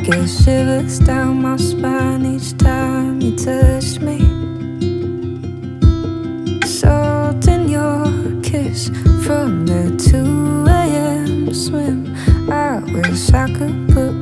get shivers down my spine each time you touch me. Salt in your kiss from the 2 a.m. swim. I wish I could put